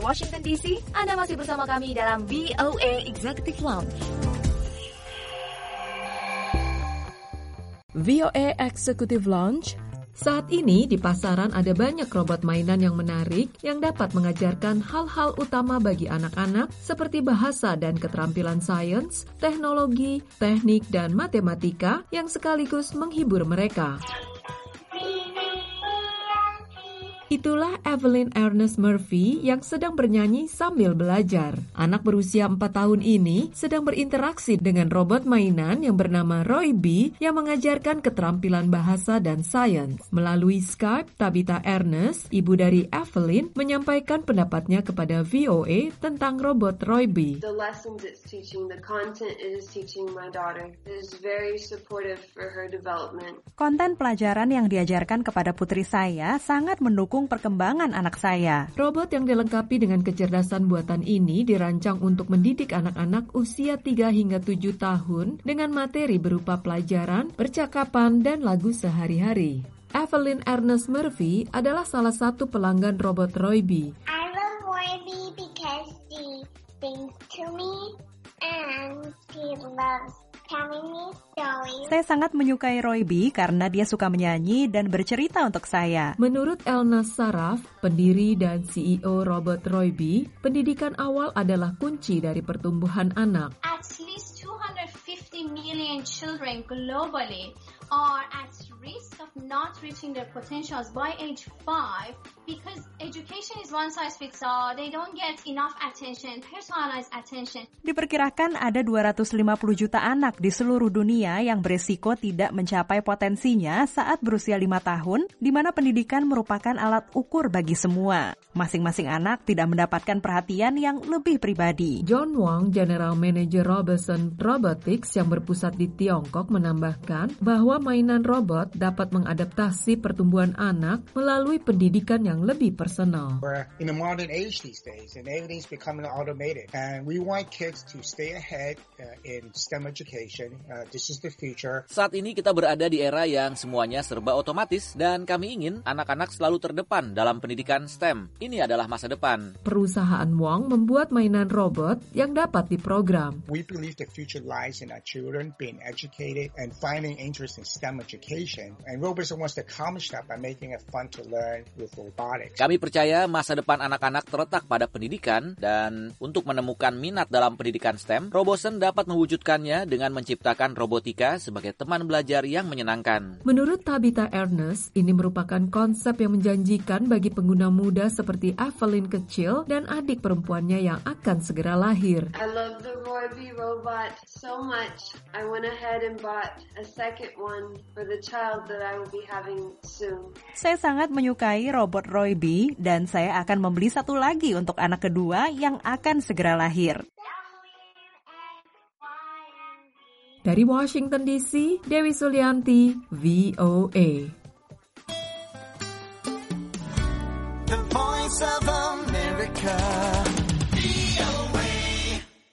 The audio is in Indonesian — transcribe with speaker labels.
Speaker 1: Washington DC, Anda masih bersama kami dalam VOA Executive Lounge. VOA Executive Lounge. Saat ini di pasaran ada banyak robot mainan yang menarik yang dapat mengajarkan hal-hal utama bagi anak-anak seperti bahasa dan keterampilan sains, teknologi, teknik, dan matematika yang sekaligus menghibur mereka. Itulah Evelyn Ernest Murphy yang sedang bernyanyi sambil belajar. Anak berusia 4 tahun ini sedang berinteraksi dengan robot mainan yang bernama Roy B yang mengajarkan keterampilan bahasa dan sains. Melalui Skype, Tabitha Ernest, ibu dari Evelyn, menyampaikan pendapatnya kepada VOA tentang robot Roy B.
Speaker 2: The lessons it's teaching, the content it is teaching my daughter is very supportive for her development.
Speaker 3: Konten pelajaran yang diajarkan kepada putri saya sangat mendukung perkembangan anak saya.
Speaker 1: Robot yang dilengkapi dengan kecerdasan buatan ini dirancang untuk mendidik anak-anak usia 3 hingga 7 tahun dengan materi berupa pelajaran, percakapan, dan lagu sehari-hari. Evelyn Ernest Murphy adalah salah satu pelanggan robot Roy B.
Speaker 4: I love Roy B because she sings to me and she loves telling me stories.
Speaker 3: Saya sangat menyukai Roy B karena dia suka menyanyi dan bercerita untuk saya.
Speaker 1: Menurut Elna Saraf, pendiri dan CEO robot Roy B, pendidikan awal adalah kunci dari pertumbuhan anak.
Speaker 5: At least 250 million children globally are at risk of not reaching their potentials by age 5 because education is one size fits all. They don't get enough attention, personalized attention.
Speaker 3: Diperkirakan ada 250 juta anak di seluruh dunia yang beresiko tidak mencapai potensinya saat berusia 5 tahun, di mana pendidikan merupakan alat ukur bagi semua. Masing-masing anak tidak mendapatkan perhatian yang lebih pribadi.
Speaker 1: John Wang, General Manager Robertson Robotics yang berpusat di Tiongkok, menambahkan bahwa mainan robot dapat mengadaptasi pertumbuhan anak melalui pendidikan yang lebih personal.
Speaker 6: We're in a modern age these days and everything's becoming automated and we want kids to stay ahead in STEM education. This is the future.
Speaker 7: Saat ini kita berada di era yang semuanya serba otomatis dan kami ingin anak-anak selalu terdepan dalam pendidikan STEM. Ini adalah masa depan.
Speaker 1: Perusahaan Wang membuat mainan robot yang dapat diprogram.
Speaker 6: We believe the future lies in our children being educated and finding interest in STEM education. And Robertson wants to accomplish that by making it fun to learn with robotics.
Speaker 7: Kami percaya masa depan anak-anak terletak pada pendidikan dan untuk menemukan minat dalam pendidikan STEM, Robertson dapat mewujudkannya dengan menciptakan robotika sebagai teman belajar yang menyenangkan.
Speaker 1: Menurut Tabitha Ernest, ini merupakan konsep yang menjanjikan bagi pengguna muda seperti Evelyn kecil dan adik perempuannya yang akan segera lahir.
Speaker 2: I love the Roy B robot so much. I went ahead and bought a second one for the child that I will be having soon.
Speaker 3: Saya sangat menyukai robot Roy B dan saya akan membeli satu lagi untuk anak kedua yang akan segera lahir.
Speaker 1: Dari Washington DC, Dewi Sulianti, VOA.